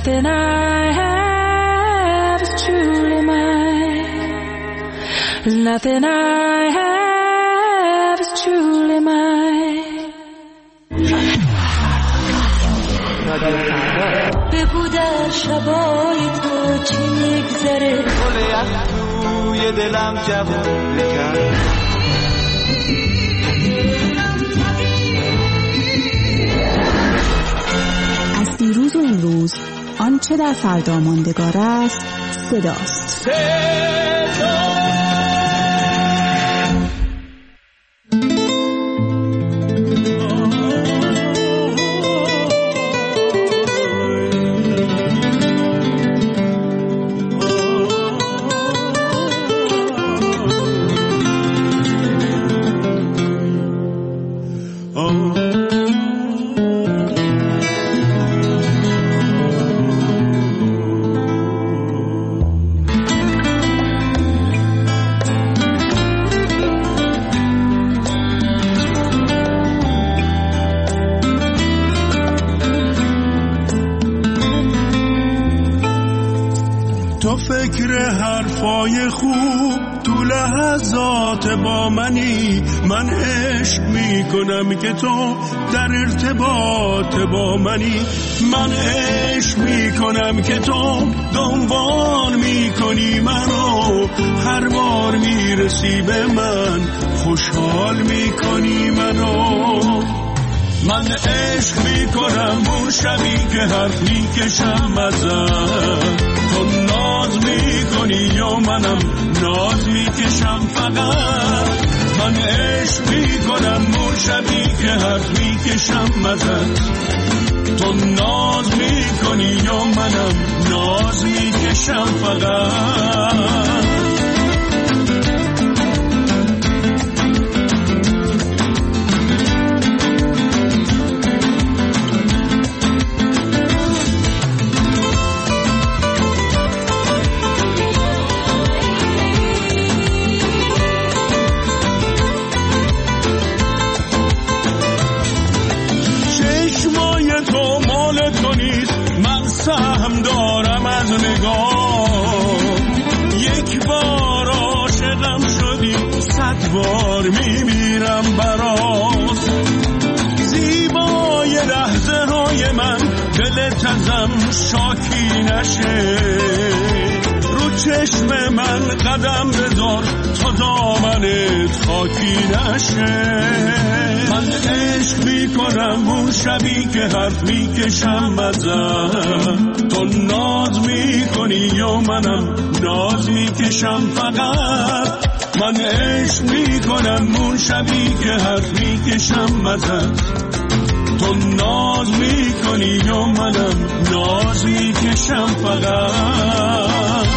nothing I have is truly mine. There's nothing I have is truly mine. بگو در شبای تو چی میگذره، گل یخ توی دلم جوون بکن. از دیروز و امروز آنچه در فردا ماندگار است صداست. تو فکر حرفای خوب تو لحظات با منی، من عشق میکنم که تو در ارتباط با منی، من عشق میکنم که تو دنبال میکنی منو، هر بار میرسی به من خوشحال میکنی منو. من عشق میکنم اون شبی که حرف میکشم ازت، تو ناز میکنی یا منم ناز میکشم فقط. من عشق میکنم اون شبی که حرف میکشم ازت، تو ناز میکنی یا منم ناز میکشم فقط. سهم دارم از نگاه، یک بار عاشقم شدی 100 بار میمیرم برات. زیبای لحظه های من دلت ازم شاکی نشه، رو چشم من قدم بذار تا دامنت خاکی نشه. من عشق میکنم اون شبی که حرف میکشم ازت، تو ناز میکنی یا منم ناز میکشم فقط. من عشق میکنم اون شبی که حرف میکشم ازت، تو ناز میکنی یا منم ناز میکشم فقط.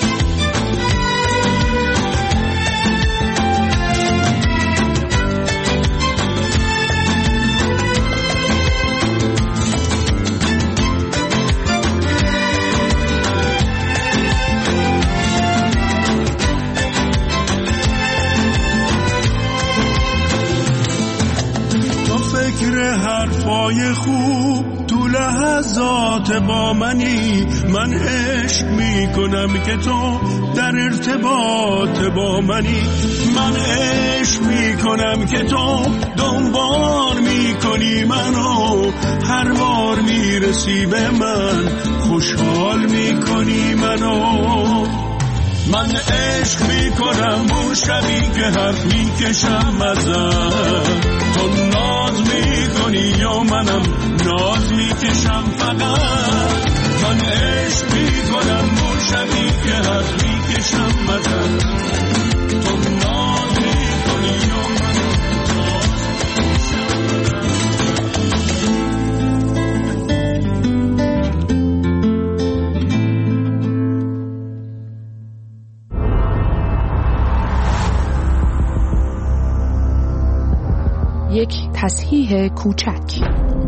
فکر حرفای خوب تو لحظات با منی، من عشق میکنم که تو در ارتباط با منی، من عشق میکنم که تو دنبال میکنی منو، هر بار میرسی به من خوشحال میکنی منو. من عشق میکنم اون شبی که حرف میکشم ازت، تو ناز میکنی یا منم ناز میکشم فقط. من عشق میکنم اون شبی که حرف میکشم ازت، تو ناز میکنی یا منم یک تصحیح کوچک.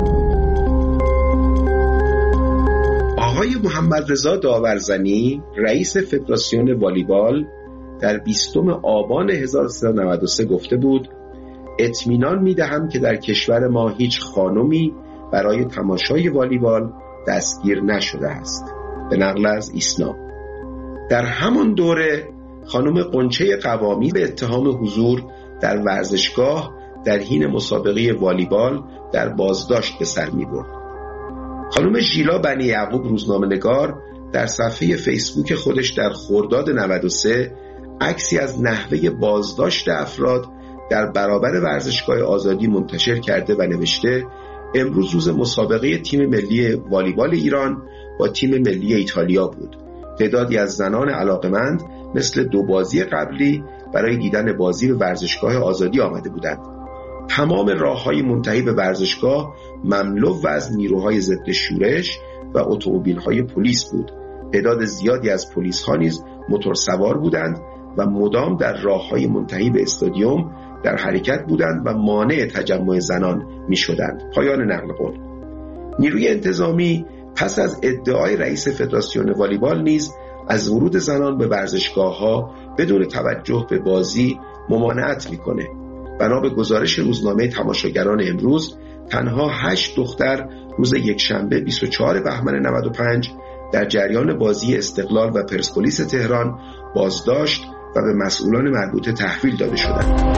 آقای محمد رضا داورزنی رئیس فدراسیون والیبال در 20 آبان 1393 گفته بود: اطمینان می‌دهم که در کشور ما هیچ خانمی برای تماشای والیبال دستگیر نشده است. به نقل از ایسنا. در همان دوره خانم قنچه قوامی به اتهام حضور در ورزشگاه در حین مسابقه والیبال در بازداشت به سر می‌برد. خانم ژیلا بنی یعقوب روزنامه‌نگار در صفحه فیسبوک خودش در خرداد 93 عکسی از نحوه بازداشت افراد در برابر ورزشگاه آزادی منتشر کرده و نوشته امروز روز مسابقه تیم ملی والیبال ایران با تیم ملی ایتالیا بود. تعدادی از زنان علاقمند مثل دو بازی قبلی برای دیدن بازی به ورزشگاه آزادی آمده بودند. تمام راه‌های منتهی به ورزشگاه مملو و از نیروهای ضد شورش و اتومبیل‌های پلیس بود. تعداد زیادی از پلیس‌ها نیز موتورسوار بودند و مدام در راه‌های منتهی به استادیوم در حرکت بودند و مانع تجمع زنان می‌شدند. پایان نقل قول. نیروی انتظامی پس از ادعای رئیس فدراسیون والیبال نیز از ورود زنان به ورزشگاه‌ها بدون توجه به بازی ممانعت می‌کنه. بنا به گزارش روزنامه تماشاگران امروز تنها 8 دختر روز یکشنبه 24 بهمن 95 در جریان بازی استقلال و پرسپولیس تهران بازداشت و به مسئولان مربوطه تحویل داده شدند.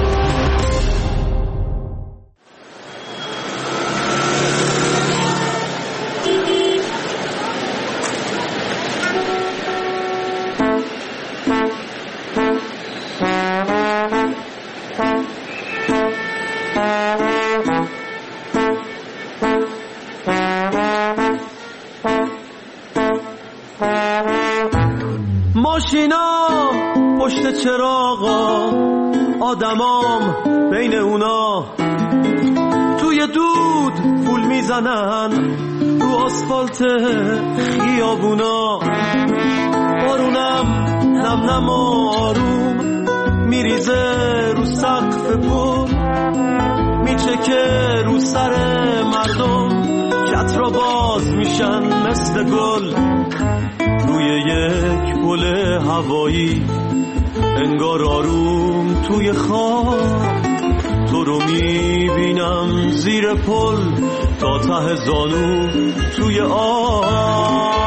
ماشینا پشت چراغا، آدمام بین اونا، توی دود پول میزنن رو آسفالت خیابونا. بارونم نم نم آروم میریزه رو سقف پل، میچکه رو سر مردم، کت را باز میشن مثل گل. روی یک پل هوایی انگار آروم توی خواب، تو رو میبینم زیر پل تا ته زانو توی آب.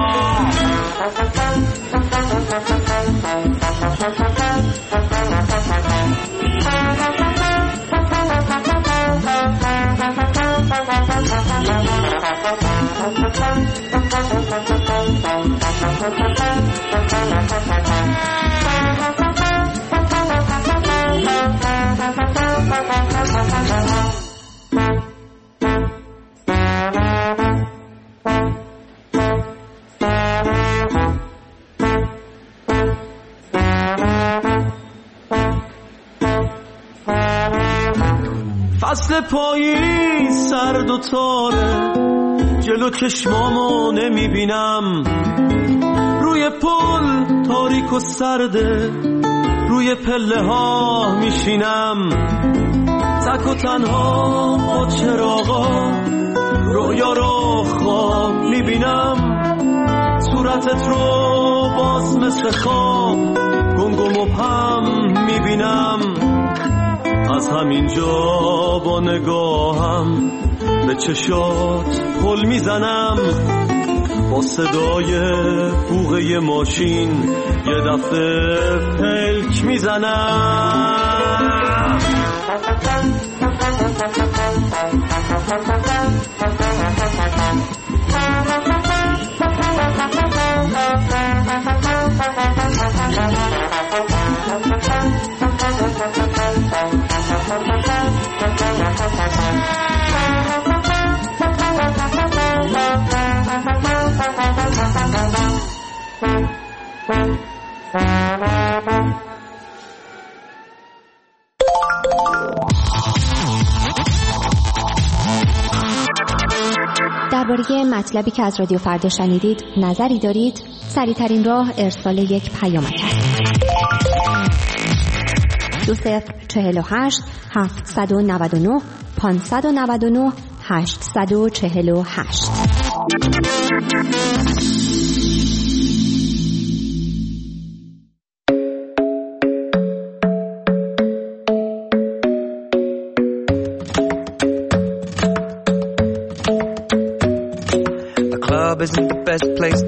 فصل پایی سرد و تاره، جلو چشمامو نمیبینم، روی پل تاریک و سرده، روی پله ها میشینم، تک و تنها با چراغا، رویا رو خواب میبینم، صورتت رو باز مثل خواب گنگ و مبهم میبینم. از همینجا با نگاهم به چشات پل میزنم، با صدای بوغه ماشین یه دفعه پلک میزنم. درباره مطلبی که از رادیو فردا شنیدید نظری دارید؟ سریع‌ترین راه ارسال یک پیامک است. 2048 799 599 848.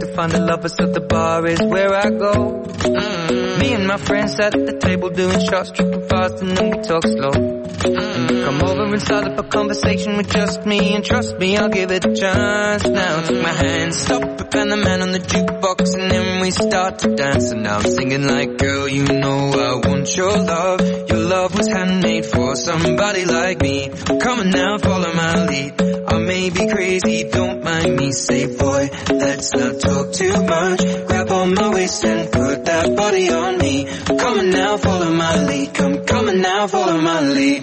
to find the lovers, so the bar is where I go. Me and my friends sat at the table doing shots, tripping fast, and then we talk slow. And you come over and start up a conversation with just me, and trust me, I'll give it a chance. Now take my hand, stop it, and the man on the jukebox, and then we start to dance. And now I'm singing like, girl, you know I want your love. Your love was handmade for somebody like me. Come on now, follow my lead. I may be crazy, don't mind me. Say, boy, let's not talk too much. Grab on my waist and put that body on me. Come on now, follow my lead. Come on now, follow my lead.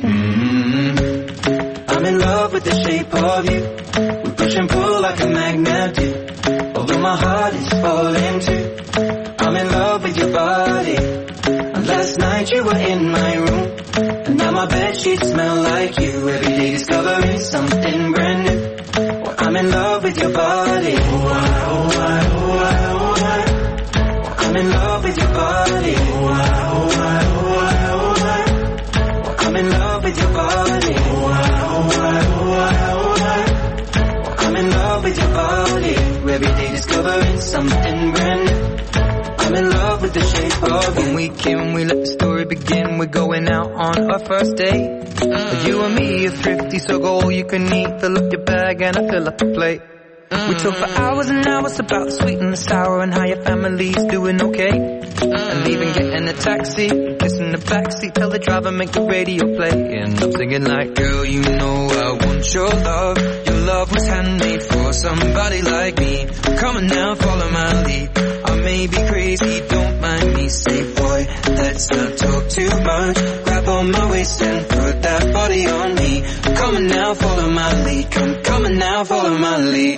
I'm in love with the shape of you. We push and pull like a magnet do. Although my heart is falling too. I'm in love with your body. And last night you were in my room, and now my bedsheets smell like you. Every day discovering something brand new. Well, I'm in love with your body. Oh, I, oh, I, oh, I, oh, I. I'm in love with your body. Oh, I, oh, I, oh, I, oh, I. Well, I'm in love with your body. Oh, I, oh, I, oh, I, oh, I. I'm in love with your body. Every day discovering something brand new. I'm in love with the shape of you. When we came, we let the story begin. We're going out on our first date. But you and me are thrifty, so go all you can eat. Fill up your bag and I fill up the plate. We talk for hours and hours about the sweet and the sour and how your family's doing okay. And even getting a taxi, kiss in the backseat, tell the driver make the radio play. And I'm singing like, girl, you know I want your love. Your love was handmade for somebody like me. Come on now, follow my lead. I may be crazy, don't mind me. Say, boy, let's not talk too much. Grab on my waist and put that body on me. Come on now, follow my lead. Come on now, follow my lead.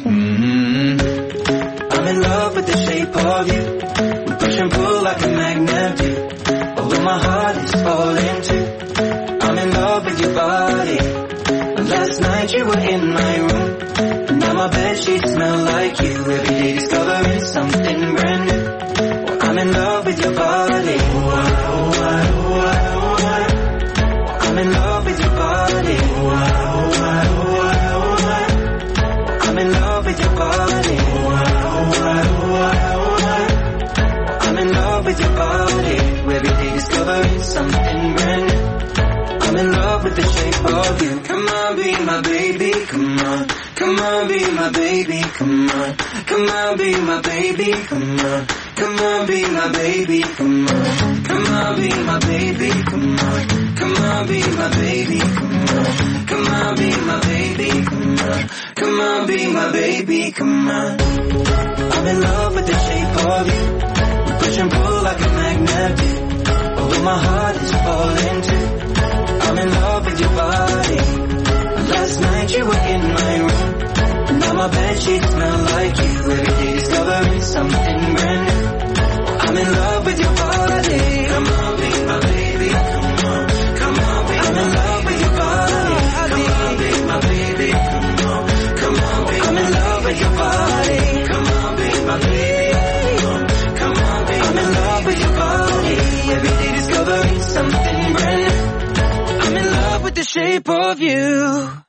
I'm in love with the shape of you. We push and pull like a magnet do. Although my heart is falling too. I'm in love with your body. Last night you were in my room, and now my bedsheets smell like you. Every day discovering something brand new. Well, I'm in love with your body. Oh, I, oh, I, oh, I, oh, I. I'm in love with your body. Oh, I, oh, I, oh, I, oh, I. I'm in love with your body. Oh, I, oh, I, oh, I, oh, I. I'm in love with your body. Every day discovering something brand new. I'm in love with the shape of you. Come on, be my baby, come on. Come on, be my baby, come on. Come on, be my baby, come on. Come on, be my baby, come on. Come on, be my baby, come on. Come on, be my baby, come on. Come on, be my baby, come on. Come on, be my baby, come on. I'm in love with the shape of you. We push and pull like a magnet do. Although my heart is falling too. I'm in love with your body. Last night you were in my room, and now my bedsheets smell like you. Every day discovering something brand new. I'm in love with your body. Come on, be my baby. Come on, come on, be I'm in love with your body. Come on, be my baby. Come on, come on, be I'm in love with your body. Come on, be my baby. Come on, be I'm in love with your body. Every day discovering something brand new. I'm in love with the shape of you.